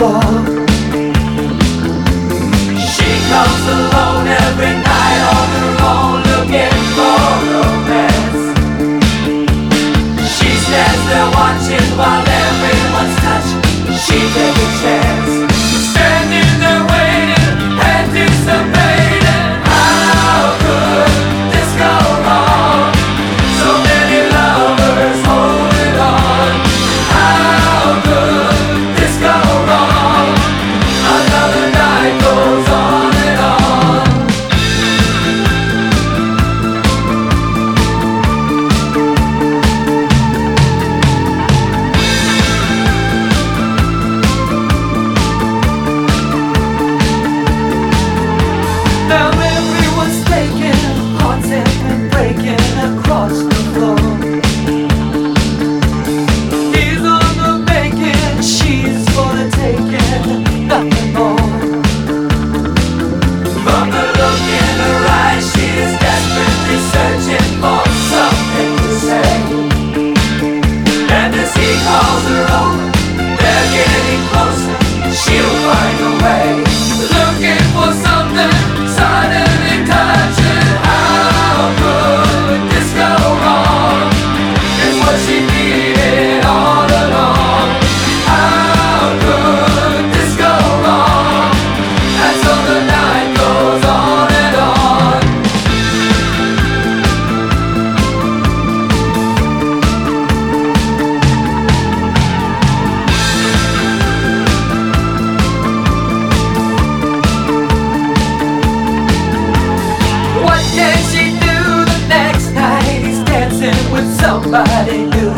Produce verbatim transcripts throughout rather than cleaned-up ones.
floor. She comes alone every night on her own, looking for romance. She stands there watching while everyone's touching. She takes a chance, standing there waiting, anticipating. How could this go wrong? So many lovers holding on. How could this go wrong? Another night goes on and on. Now everyone's taking, haunting and breaking across the floor. He's on the making, she's for the taking, nothing more. From the look in her eyes, she is desperately searching for something to say. And as he calls her over, they're getting closer, she'll find a way. Looking for something, suddenly touching. How could this go wrong? It's what she needed all along. How could this go wrong? And so the night goes on and on. What can she do the next night? He's dancing with somebody new.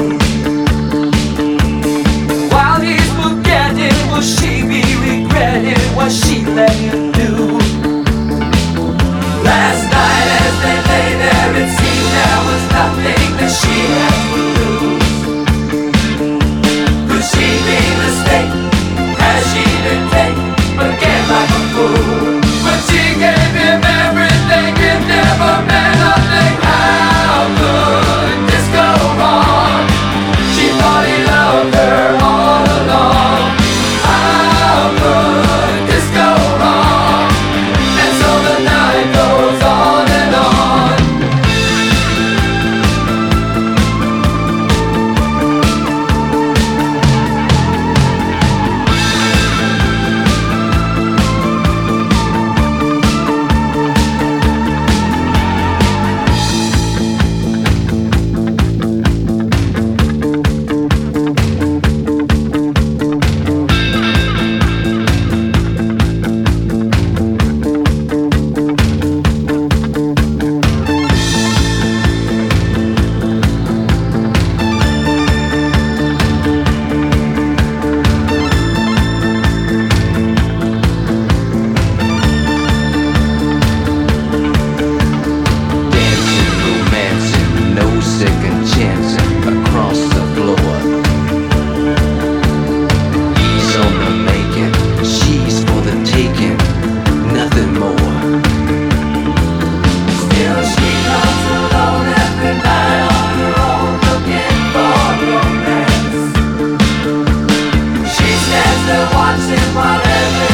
While he's forgetting, will she be regretting what she let him do? Last night as they lay there, it seemed there was nothing that she had to lose. Could she be mistaken? Has she been taken again like a fool? When she gave him everything, it never meant nothing. How could this go wrong? She thought he loved her all along. How could this go wrong? And so the night goes on and on. Dancing, romancing, no second chancing across the floor. He's on the making, she's for the taking, nothing more. Still she comes alone every night on her own, looking for romance. She stands there watching while everyone